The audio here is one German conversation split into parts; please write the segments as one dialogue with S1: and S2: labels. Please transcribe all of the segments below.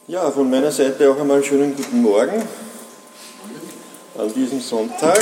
S1: Ja, von meiner Seite auch einmal schönen guten Morgen an diesem Sonntag.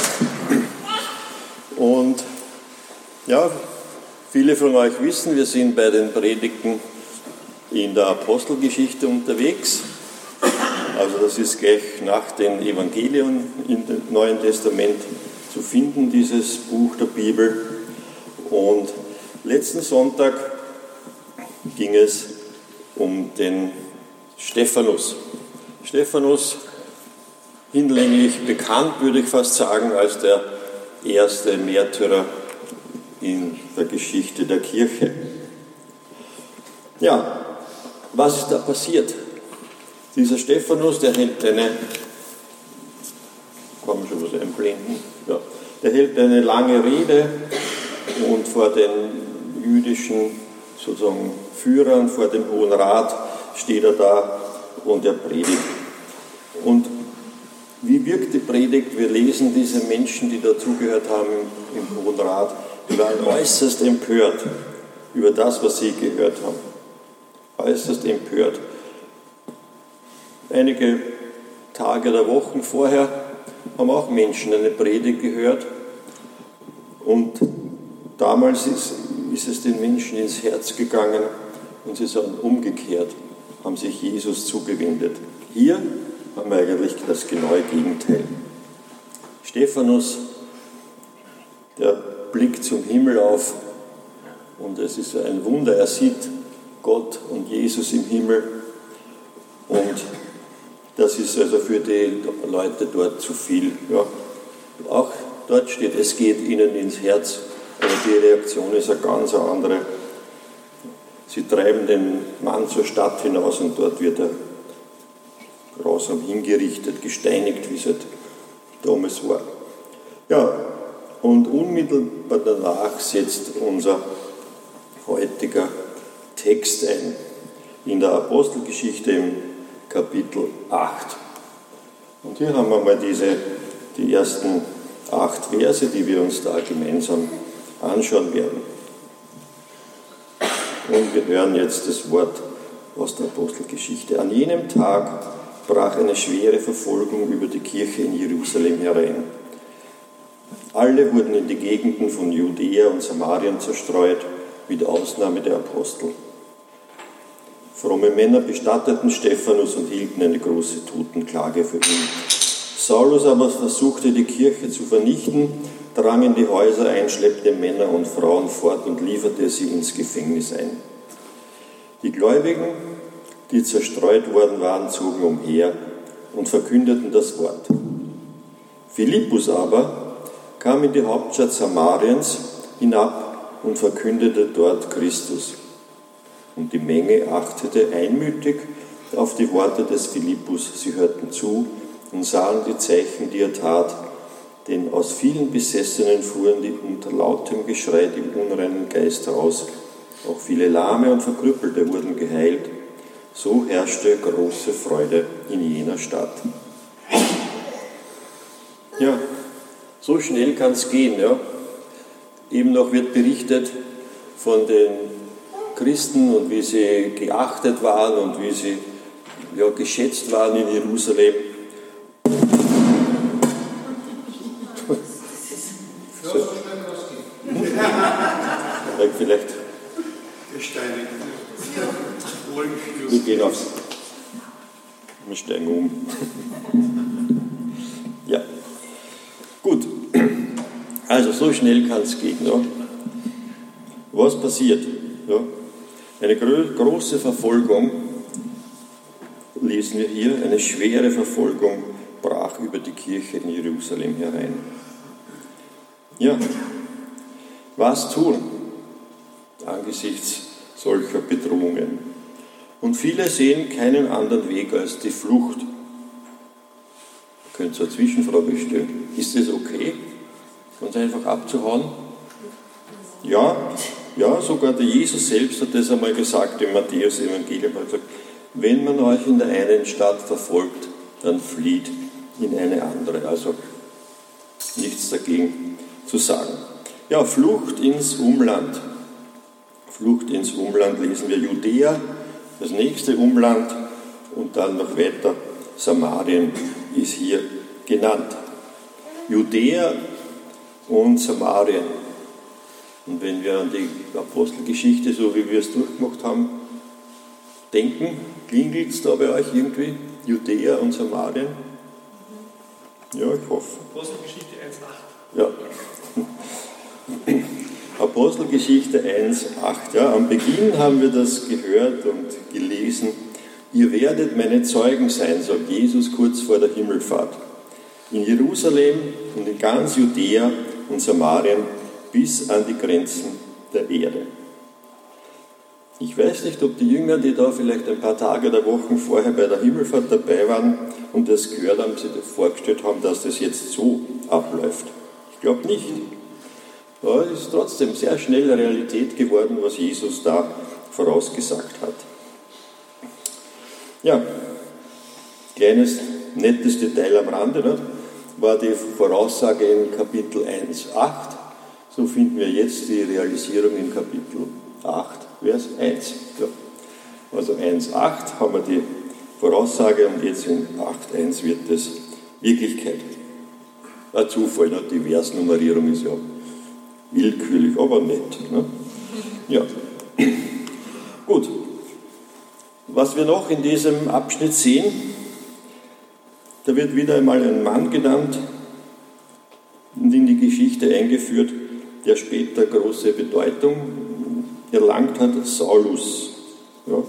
S1: Und ja, viele von euch wissen, wir sind bei den Predigten in der Apostelgeschichte unterwegs. Also das ist gleich nach den Evangelien im Neuen Testament zu finden, dieses Buch der Bibel. Und letzten Sonntag ging es um den Stephanus. Stephanus, hinlänglich bekannt, würde ich fast sagen, als der erste Märtyrer in der Geschichte der Kirche. Ja, was ist da passiert? Dieser Stephanus, der hält eine, kann man schon was einblenden? Ja, der hält eine lange Rede und vor den jüdischen sozusagen Führern, vor dem Hohen Rat steht er da und er predigt. Und wie wirkt die Predigt? Wir lesen diese Menschen, die dazugehört haben im Hohen Rat, die waren äußerst empört über das, was sie gehört haben. Äußerst empört. Einige Tage oder Wochen vorher haben auch Menschen eine Predigt gehört und damals ist es den Menschen ins Herz gegangen und sie sind umgekehrt, haben sich Jesus zugewendet. Hier haben wir eigentlich das genaue Gegenteil. Stephanus, der blickt zum Himmel auf und es ist ein Wunder, er sieht Gott und Jesus im Himmel und das ist also für die Leute dort zu viel. Ja. Auch dort steht, es geht ihnen ins Herz, aber die Reaktion ist eine ganz andere. Sie treiben den Mann zur Stadt hinaus und dort wird er grausam hingerichtet, gesteinigt, wie es halt damals war. Ja, und unmittelbar danach setzt unser heutiger Text ein. In der Apostelgeschichte im Kapitel 8. Und hier haben wir mal die ersten 8 Verse, die wir uns da gemeinsam anschauen werden. Und wir hören jetzt das Wort aus der Apostelgeschichte. An jenem Tag brach eine schwere Verfolgung über die Kirche in Jerusalem herein. Alle wurden in die Gegenden von Judäa und Samarien zerstreut, mit Ausnahme der Apostel. Fromme Männer bestatteten Stephanus und hielten eine große Totenklage für ihn. Saulus aber versuchte, die Kirche zu vernichten, drang in die Häuser ein, schleppte Männer und Frauen fort und lieferte sie ins Gefängnis ein. Die Gläubigen, die zerstreut worden waren, zogen umher und verkündeten das Wort. Philippus aber kam in die Hauptstadt Samariens hinab und verkündete dort Christus. Und die Menge achtete einmütig auf die Worte des Philippus. Sie hörten zu und sahen die Zeichen, die er tat, denn aus vielen Besessenen fuhren die unter lautem Geschrei die unreinen Geister aus. Auch viele Lahme und Verkrüppelte wurden geheilt. So herrschte große Freude in jener Stadt. Ja, so schnell kann es gehen. Ja. Eben noch wird berichtet von den Christen und wie sie geachtet waren und wie sie geschätzt waren in Jerusalem. So. Vielleicht wir gehen aufs. Wir steigen um. Ja. Gut. Also so schnell kann es gehen. Ja. Was passiert? Ja. Eine große Verfolgung, lesen wir hier, eine schwere Verfolgung brach über die Kirche in Jerusalem herein. Ja, was tun angesichts solcher Bedrohungen? Und viele sehen keinen anderen Weg als die Flucht. Ihr könnt so eine Zwischenfrage stellen. Ist es okay, ganz einfach abzuhauen? Ja, sogar der Jesus selbst hat das einmal gesagt im Matthäus-Evangelium. Er hat gesagt, wenn man euch in der einen Stadt verfolgt, dann flieht in eine andere. Also nichts dagegen zu sagen. Ja, Flucht ins Umland. Flucht ins Umland lesen wir Judäa, das nächste Umland und dann noch weiter Samarien ist hier genannt. Judäa und Samarien. Und wenn wir an die Apostelgeschichte, so wie wir es durchgemacht haben, denken, klingelt es da bei euch irgendwie? Judäa und Samarien? Ja, ich hoffe.
S2: Apostelgeschichte 1,8.
S1: Ja. Apostelgeschichte 1,8. Ja, am Beginn haben wir das gehört und gelesen. Ihr werdet meine Zeugen sein, sagt Jesus kurz vor der Himmelfahrt. In Jerusalem und in ganz Judäa und Samarien bis an die Grenzen der Erde. Ich weiß nicht, ob die Jünger, die da vielleicht ein paar Tage oder Wochen vorher bei der Himmelfahrt dabei waren und das gehört haben, sich vorgestellt haben, dass das jetzt so abläuft. Ich glaube nicht. Aber es ist trotzdem sehr schnell Realität geworden, was Jesus da vorausgesagt hat. Ja, kleines, nettes Detail am Rande, ne? War die Voraussage in Kapitel 1,8. So finden wir jetzt die Realisierung in Kapitel 8, Vers 1. Ja. Also 1,8 haben wir die Voraussage und jetzt in 8,1 wird es Wirklichkeit. Ein Zufall, ne? Die Versnummerierung ist ja willkürlich, aber nett. Ne? Ja. Gut. Was wir noch in diesem Abschnitt sehen, da wird wieder einmal ein Mann genannt und in die Geschichte eingeführt, der später große Bedeutung erlangt hat, Saulus. Ja.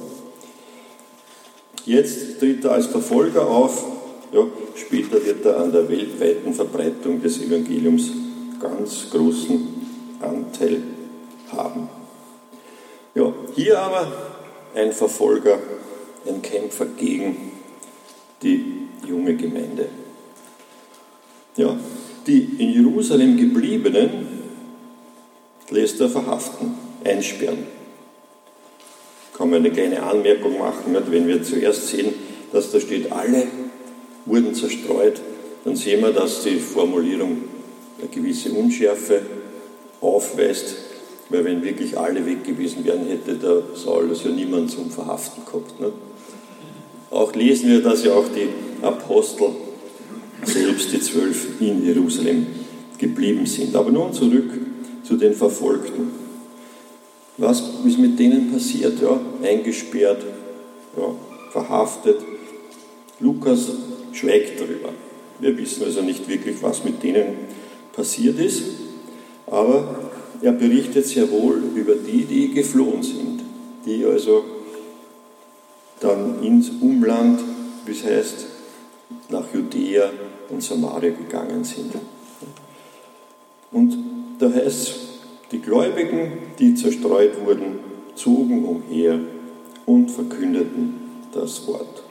S1: Jetzt tritt er als Verfolger auf, ja, später wird er an der weltweiten Verbreitung des Evangeliums ganz großen Anteil haben. Ja, hier aber ein Verfolger, ein Kämpfer gegen die junge Gemeinde. Ja, die in Jerusalem gebliebenen lässt er verhaften, einsperren. Kann man eine kleine Anmerkung machen, nicht? Wenn wir zuerst sehen, dass da steht, alle wurden zerstreut, dann sehen wir, dass die Formulierung eine gewisse Unschärfe aufweist, weil wenn wirklich alle weg gewesen wären, hätte der Saulus ja niemand zum Verhaften gehabt. Nicht? Auch lesen wir, dass ja auch die Apostel selbst, die 12, in Jerusalem geblieben sind. Aber nun zurück zu den Verfolgten. Was ist mit denen passiert? Ja, eingesperrt, ja, verhaftet. Lukas schweigt darüber. Wir wissen also nicht wirklich, was mit denen passiert ist, aber er berichtet sehr wohl über die geflohen sind, die also dann ins Umland, wie es heißt, nach Judäa und Samaria gegangen sind. Und da heißt es, die Gläubigen, die zerstreut wurden, zogen umher und verkündeten das Wort.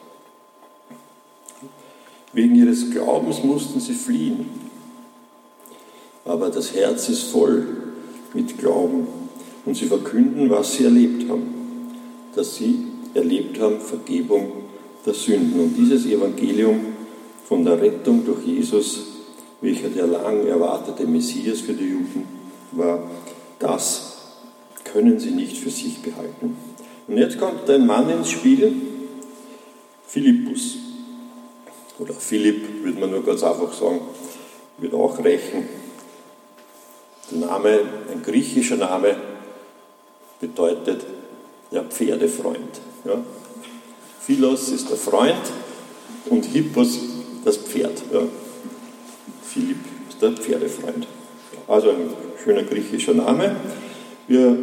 S1: Wegen ihres Glaubens mussten sie fliehen, aber das Herz ist voll mit Glauben und sie verkünden, was sie erlebt haben, dass sie erlebt haben, Vergebung der Sünden. Und dieses Evangelium von der Rettung durch Jesus, welcher der lang erwartete Messias für die Juden war, das können sie nicht für sich behalten. Und jetzt kommt ein Mann ins Spiel, Philippus. Oder Philipp, würde man nur ganz einfach sagen, wird auch reichen. Der Name, ein griechischer Name, bedeutet der Pferdefreund. Ja. Philos ist der Freund und Hippos das Pferd. Ja. Philipp ist der Pferdefreund. Also ein schöner griechischer Name. Wir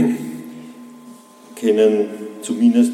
S1: kennen zumindest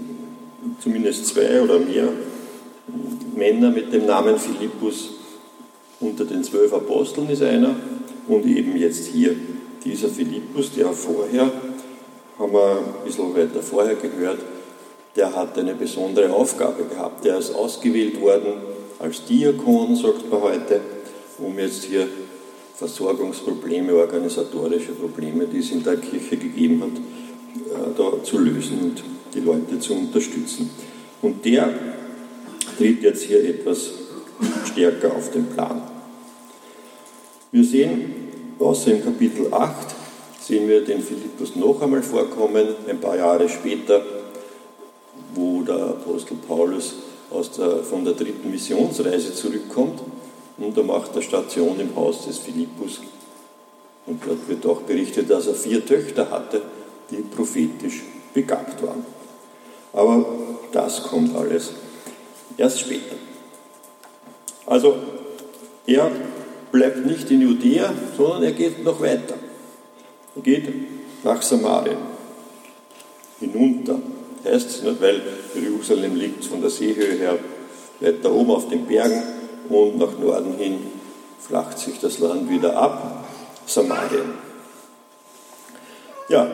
S1: 2 oder mehr Männer mit dem Namen Philippus. Unter den 12 Aposteln ist einer und eben jetzt hier dieser Philippus, der vorher, haben wir ein bisschen weiter vorher gehört, der hat eine besondere Aufgabe gehabt. Der ist ausgewählt worden als Diakon, sagt man heute, um jetzt hier Versorgungsprobleme, organisatorische Probleme, die es in der Kirche gegeben hat, da zu lösen und die Leute zu unterstützen. Und der tritt jetzt hier etwas stärker auf den Plan. Wir sehen, außer im Kapitel 8, sehen wir den Philippus noch einmal vorkommen, ein paar Jahre später, wo der Apostel Paulus von der 3. Missionsreise zurückkommt und er macht eine Station im Haus des Philippus. Und dort wird auch berichtet, dass er 4 Töchter hatte, die prophetisch begabt waren. Aber das kommt alles erst später. Also er bleibt nicht in Judäa, sondern er geht noch weiter. Er geht nach Samarien, hinunter. Heißt es nicht, weil Jerusalem liegt von der Seehöhe her weiter oben auf den Bergen und nach Norden hin flacht sich das Land wieder ab. Samarien. Ja,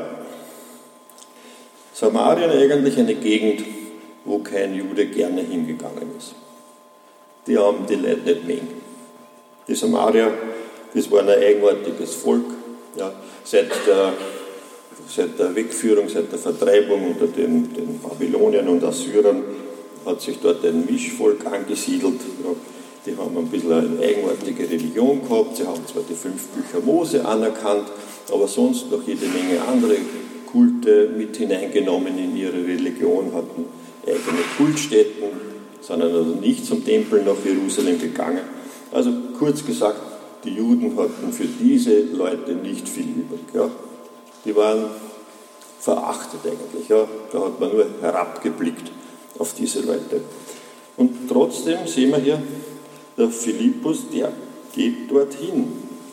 S1: Samarien eigentlich eine Gegend, wo kein Jude gerne hingegangen ist. Die haben die Leute nicht mögen. Die Samarier, das war ein eigenartiges Volk. Ja, seit der Wegführung, seit der Vertreibung unter den Babyloniern und Assyrern hat sich dort ein Mischvolk angesiedelt. Ja, die haben ein bisschen eine eigenartige Religion gehabt. Sie haben zwar die 5 Bücher Mose anerkannt, aber sonst noch jede Menge andere Kulte mit hineingenommen in ihre Religion, hatten eigene Kultstätten, sind also nicht zum Tempel nach Jerusalem gegangen. Also kurz gesagt, die Juden hatten für diese Leute nicht viel übrig. Ja. Die waren verachtet eigentlich. Ja. Da hat man nur herabgeblickt auf diese Leute. Und trotzdem sehen wir hier, der Philippus, der geht dorthin.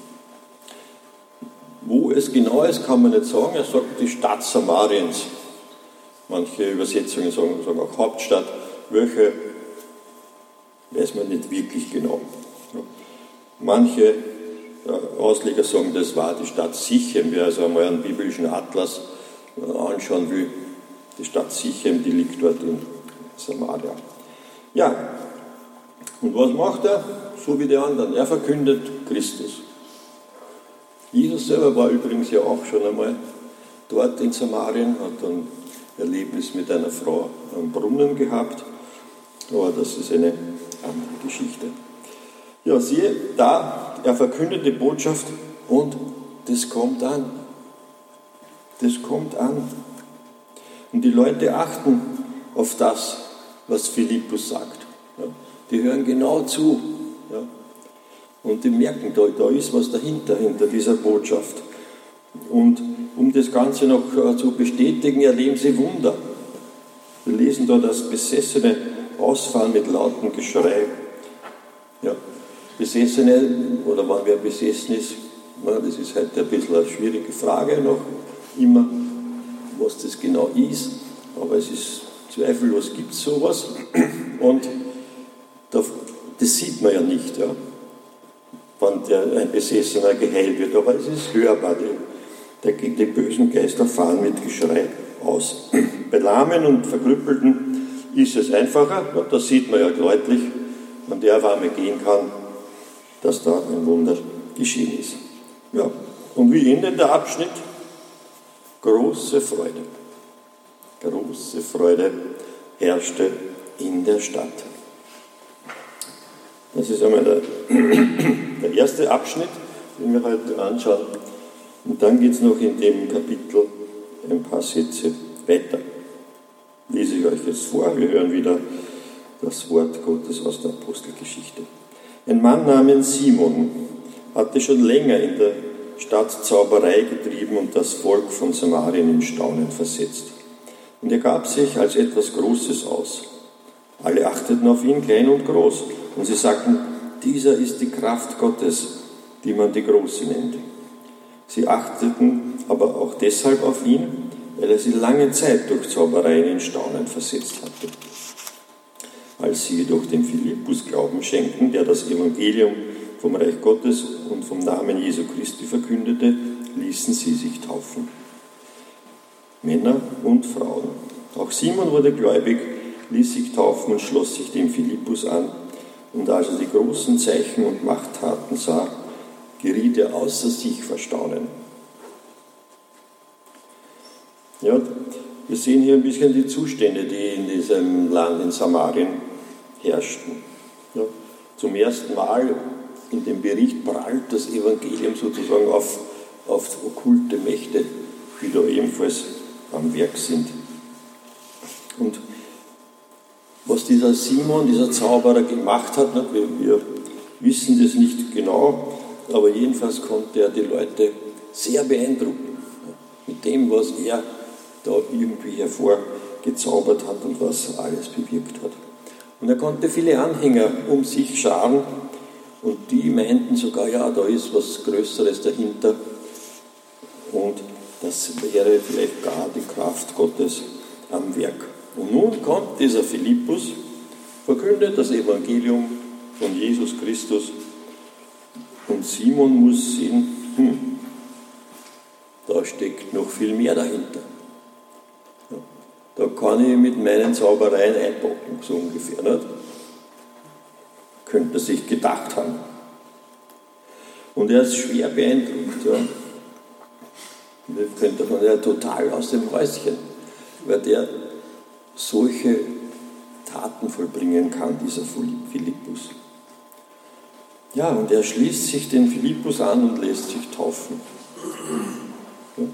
S1: Wo es genau ist, kann man nicht sagen. Er sagt die Stadt Samariens. Manche Übersetzungen sagen auch Hauptstadt. Welche weiß man nicht wirklich genau. Manche Ausleger sagen, das war die Stadt Sichem. Wer also einmal einen biblischen Atlas anschauen will, die Stadt Sichem, die liegt dort in Samaria. Ja, und was macht er? So wie die anderen. Er verkündet Christus. Jesus selber war übrigens ja auch schon einmal dort in Samarien, hat ein Erlebnis mit einer Frau am Brunnen gehabt. Aber das ist eine andere Geschichte. Ja, siehe, da, er verkündet die Botschaft und das kommt an. Das kommt an. Und die Leute achten auf das, was Philippus sagt. Ja, die hören genau zu. Ja, und die merken, da ist was dahinter, hinter dieser Botschaft. Und um das Ganze noch zu bestätigen, erleben sie Wunder. Wir lesen da, dass Besessene ausfahren mit lautem Geschrei. Ja, Besessene, oder wann wer besessen ist, na, das ist heute ein bisschen eine schwierige Frage noch immer, was das genau ist, aber es ist zweifellos, gibt es sowas. Und das sieht man ja nicht, ja, wann ein Besessener geheilt wird, aber es ist hörbar, die bösen Geister fahren mit Geschrei aus. Bei Lahmen und Verkrüppelten ist es einfacher, da sieht man ja deutlich, wenn der auf einmal gehen kann, dass da ein Wunder geschehen ist. Ja, und wie endet der Abschnitt? Große Freude. Große Freude herrschte in der Stadt. Das ist einmal der erste Abschnitt, den wir heute anschauen. Und dann geht es noch in dem Kapitel ein paar Sätze weiter. Lese ich euch jetzt vor, wir hören wieder das Wort Gottes aus der Apostelgeschichte. Ein Mann namens Simon hatte schon länger in der Stadt Zauberei getrieben und das Volk von Samarien in Staunen versetzt. Und er gab sich als etwas Großes aus. Alle achteten auf ihn, klein und groß, und sie sagten, dieser ist die Kraft Gottes, die man die Große nennt. Sie achteten aber auch deshalb auf ihn, weil er sie lange Zeit durch Zaubereien in Staunen versetzt hatte. Als sie jedoch dem Philippus Glauben schenkten, der das Evangelium vom Reich Gottes und vom Namen Jesu Christi verkündete, ließen sie sich taufen. Männer und Frauen. Auch Simon wurde gläubig, ließ sich taufen und schloss sich dem Philippus an. Und als er die großen Zeichen und Machttaten sah, geriet er außer sich vor Staunen. Ja, wir sehen hier ein bisschen die Zustände, die in diesem Land, in Samarien, herrschten. Ja, zum ersten Mal in dem Bericht prallt das Evangelium sozusagen auf okkulte Mächte, die da ebenfalls am Werk sind. Und was dieser Simon, dieser Zauberer gemacht hat. Wir wissen das nicht genau, aber jedenfalls konnte er die Leute sehr beeindrucken mit dem, was er da irgendwie hervorgezaubert hat und was alles bewirkt hat. Und er konnte viele Anhänger um sich scharen und die meinten sogar, ja, da ist was Größeres dahinter und das wäre vielleicht gar die Kraft Gottes am Werk. Und nun kommt dieser Philippus, verkündet das Evangelium von Jesus Christus und Simon muss sehen, da steckt noch viel mehr dahinter. Ja, da kann ich mit meinen Zaubereien einpacken, so ungefähr. Nicht? Könnte er sich gedacht haben. Und er ist schwer beeindruckt. Ja. Wir könnten von der total aus dem Häuschen, weil der solche Taten vollbringen kann, dieser Philippus. Ja, und er schließt sich den Philippus an und lässt sich taufen. Ja.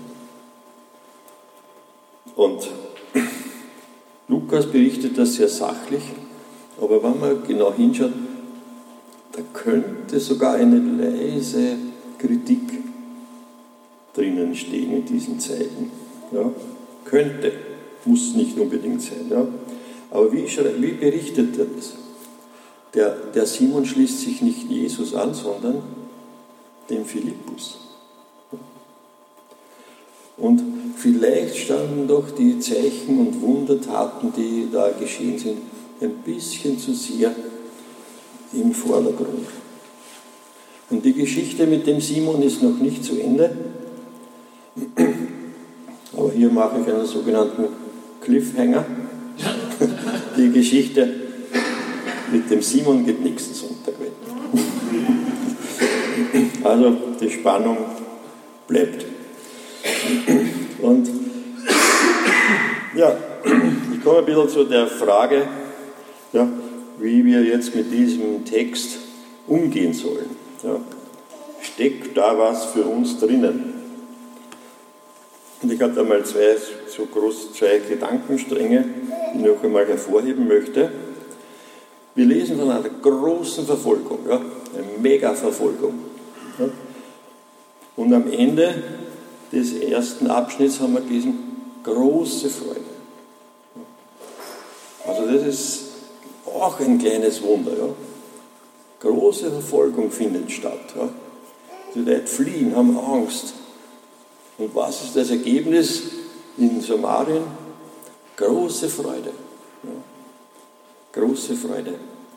S1: Und Lukas berichtet das sehr sachlich, aber wenn man genau hinschaut, da könnte sogar eine leise Kritik drinnen stehen in diesen Zeiten. Ja, könnte, muss nicht unbedingt sein. Ja. Aber wie berichtet er das? Der Simon schließt sich nicht Jesus an, sondern dem Philippus. Und vielleicht standen doch die Zeichen und Wundertaten, die da geschehen sind, ein bisschen zu sehr im Vordergrund. Und die Geschichte mit dem Simon ist noch nicht zu Ende. Aber hier mache ich einen sogenannten Cliffhanger. Die Geschichte mit dem Simon geht nächsten Sonntag weiter. Also die Spannung bleibt. Und ja, ich komme ein bisschen zu der Frage, ja, wie wir jetzt mit diesem Text umgehen sollen. Ja. Steckt da was für uns drinnen? Und ich habe da mal zwei Gedankenstränge, die ich noch einmal hervorheben möchte. Wir lesen von einer großen Verfolgung, ja, eine Mega-Verfolgung. Ja. Und am Ende des ersten Abschnitts haben wir gelesen, große Freude. Also das ist auch ein kleines Wunder. Ja. Große Verfolgung findet statt. Ja. Die Leute fliehen, haben Angst. Und was ist das Ergebnis in Samarien? Große Freude. Ja. Große Freude.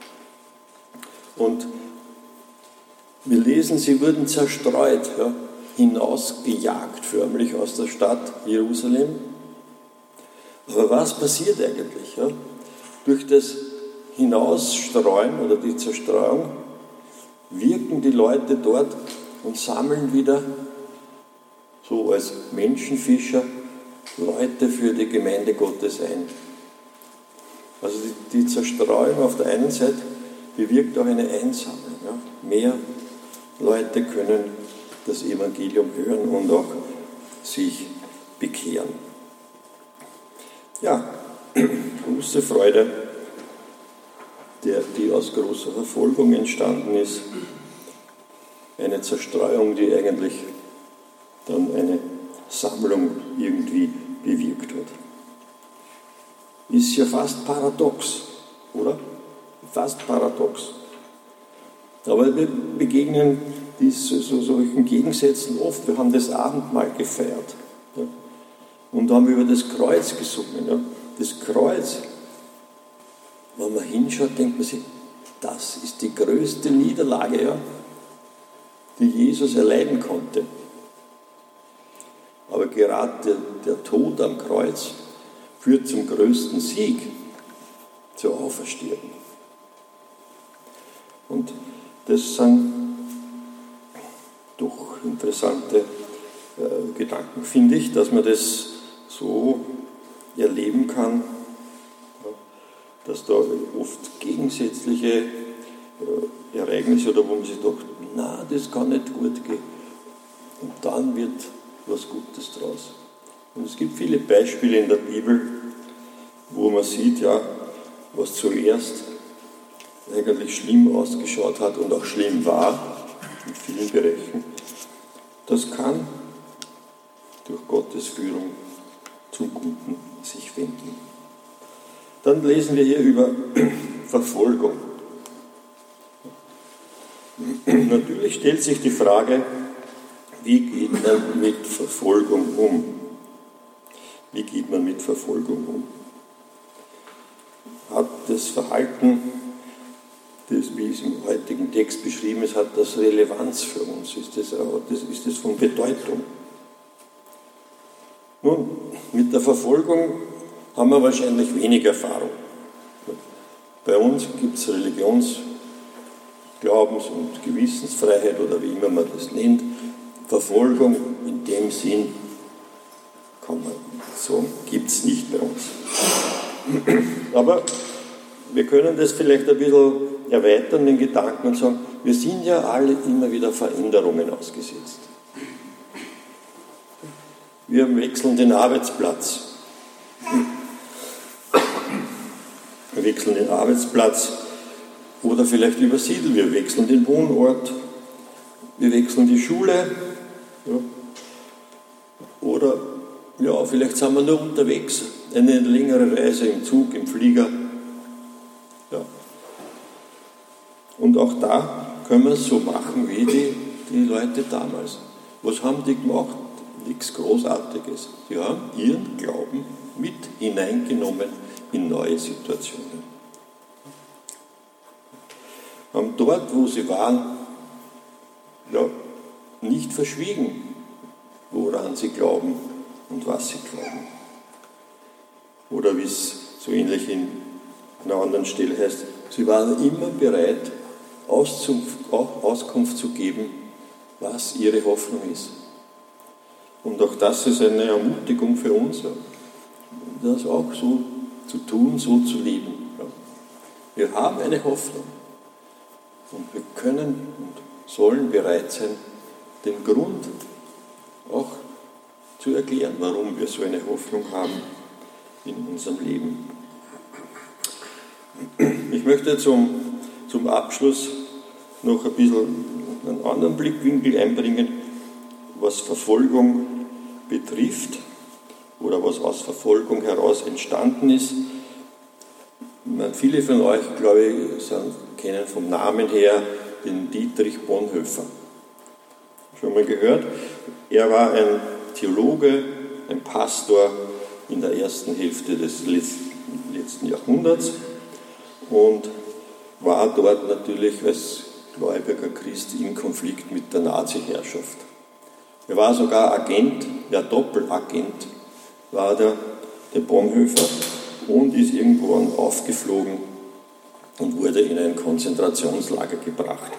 S1: Und wir lesen, sie wurden zerstreut, ja, hinausgejagt förmlich aus der Stadt Jerusalem. Aber was passiert eigentlich? Ja? Durch das Hinausstreuen oder die Zerstreuung wirken die Leute dort und sammeln wieder so als Menschenfischer Leute für die Gemeinde Gottes ein. Also die Zerstreuung auf der einen Seite bewirkt auch eine Einsammelung. Ja? Mehr Leute können das Evangelium hören und auch sich bekehren. Ja, große Freude, die aus großer Verfolgung entstanden ist. Eine Zerstreuung, die eigentlich dann eine Sammlung irgendwie bewirkt hat. Ist ja fast paradox, oder? Fast paradox. Aber wir begegnen solchen Gegensätzen oft. Wir haben das Abendmahl gefeiert, ja, und haben über das Kreuz gesungen. Ja. Das Kreuz, wenn man hinschaut, denkt man sich, das ist die größte Niederlage, ja, die Jesus erleiden konnte. Aber gerade der Tod am Kreuz führt zum größten Sieg, zur Auferstehung. Und das sind doch interessante Gedanken, finde ich, dass man das so erleben kann, dass da oft gegensätzliche Ereignisse oder wo man sich sagt, na, das kann nicht gut gehen. Und dann wird was Gutes draus. Und es gibt viele Beispiele in der Bibel, wo man sieht, ja, was zuerst eigentlich schlimm ausgeschaut hat und auch schlimm war, in vielen Bereichen, das kann durch Gottes Führung zum Guten sich wenden. Dann lesen wir hier über Verfolgung. Natürlich stellt sich die Frage, wie geht man mit Verfolgung um? Wie geht man mit Verfolgung um? Hat das Verhalten, das, wie es im heutigen Text beschrieben ist, hat das Relevanz für uns? Ist das von Bedeutung? Nun, mit der Verfolgung haben wir wahrscheinlich wenig Erfahrung. Bei uns gibt es Glaubens- und Gewissensfreiheit oder wie immer man das nennt. Verfolgung in dem Sinn gibt es nicht bei uns. Aber wir können das vielleicht ein bisschen erweitern, den Gedanken, und sagen, wir sind ja alle immer wieder Veränderungen ausgesetzt. Wir wechseln den Arbeitsplatz. Wir wechseln den Arbeitsplatz oder vielleicht übersiedeln wir, wechseln den Wohnort, wir wechseln die Schule, ja. Oder ja, vielleicht sind wir nur unterwegs, eine längere Reise im Zug, im Flieger. Ja. Und auch da können wir es so machen wie die Leute damals. Was haben die gemacht? Nichts Großartiges. Sie haben ihren Glauben mit hineingenommen in neue Situationen. Haben dort, wo sie waren, ja, nicht verschwiegen, woran sie glauben und was sie glauben. Oder wie es so ähnlich in einer anderen Stelle heißt, sie waren immer bereit, Auskunft zu geben, was ihre Hoffnung ist. Und auch das ist eine Ermutigung für uns, das auch so zu tun, so zu leben. Wir haben eine Hoffnung und wir können und sollen bereit sein, den Grund auch zu erklären, warum wir so eine Hoffnung haben in unserem Leben. Ich möchte zum Abschluss noch ein bisschen einen anderen Blickwinkel einbringen, was Verfolgung betrifft oder was aus Verfolgung heraus entstanden ist. Viele von euch, glaube ich, kennen vom Namen her den Dietrich Bonhoeffer. Schon mal gehört? Er war ein Theologe, ein Pastor in der ersten Hälfte des letzten Jahrhunderts und war dort natürlich als gläubiger Christ im Konflikt mit der Nazi-Herrschaft. Er war sogar Agent, Doppelagent war der Bonhoeffer und ist irgendwann aufgeflogen und wurde in ein Konzentrationslager gebracht.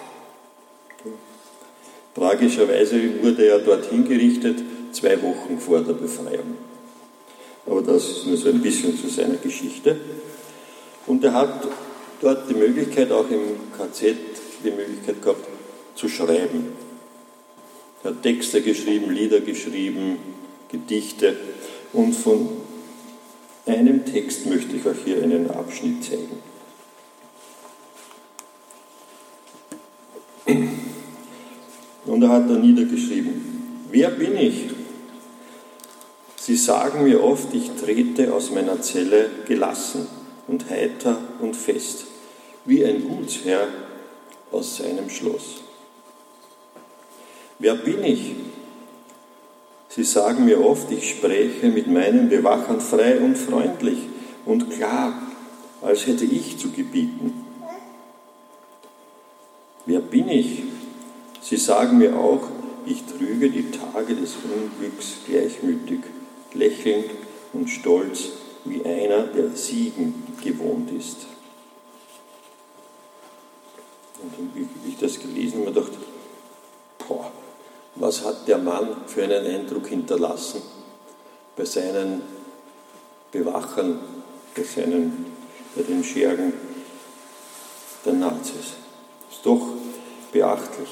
S1: Tragischerweise wurde er dort hingerichtet, 2 Wochen vor der Befreiung. Aber das ist nur so ein bisschen zu seiner Geschichte. Und er hat dort die Möglichkeit, auch im KZ, die Möglichkeit gehabt, zu schreiben. Er hat Texte geschrieben, Lieder geschrieben, Gedichte. Und von einem Text möchte ich euch hier einen Abschnitt zeigen. Und er hat da niedergeschrieben: Wer bin ich? Sie sagen mir oft, ich trete aus meiner Zelle gelassen und heiter und fest, wie ein Gutsherr aus seinem Schloss. Wer bin ich? Sie sagen mir oft, ich spräche mit meinen Bewachern frei und freundlich und klar, als hätte ich zu gebieten. Wer bin ich? Sie sagen mir auch, ich trüge die Tage des Unglücks gleichmütig, lächelnd und stolz, wie einer, der Siegen gewohnt ist. Und wie ich das gelesen habe, habe ich gedacht, was hat der Mann für einen Eindruck hinterlassen bei seinen Bewachern, bei den Schergen der Nazis. Das ist doch beachtlich.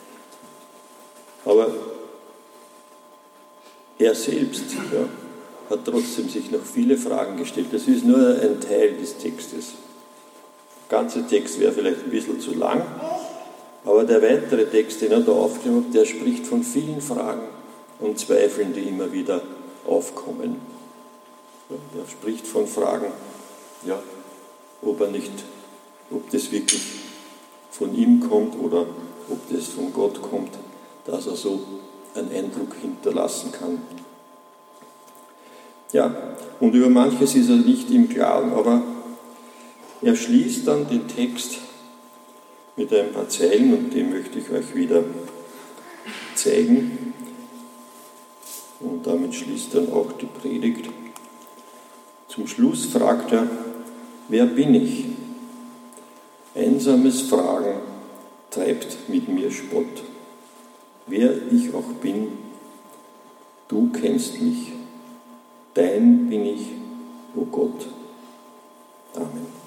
S1: Aber er selbst hat trotzdem sich noch viele Fragen gestellt. Das ist nur ein Teil des Textes. Der ganze Text wäre vielleicht ein bisschen zu lang, aber der weitere Text, den er da aufgenommen hat, der spricht von vielen Fragen und Zweifeln, die immer wieder aufkommen. Er spricht von Fragen, ja, ob das wirklich von ihm kommt oder ob das von Gott kommt, dass er so einen Eindruck hinterlassen kann. Ja, und über manches ist er nicht im Klaren, aber er schließt dann den Text mit ein paar Zeilen, und die möchte ich euch wieder zeigen. Und damit schließt dann auch die Predigt. Zum Schluss fragt er, wer bin ich? Einsames Fragen treibt mit mir Spott. Wer ich auch bin, du kennst mich. Dein bin ich, o Gott. Amen.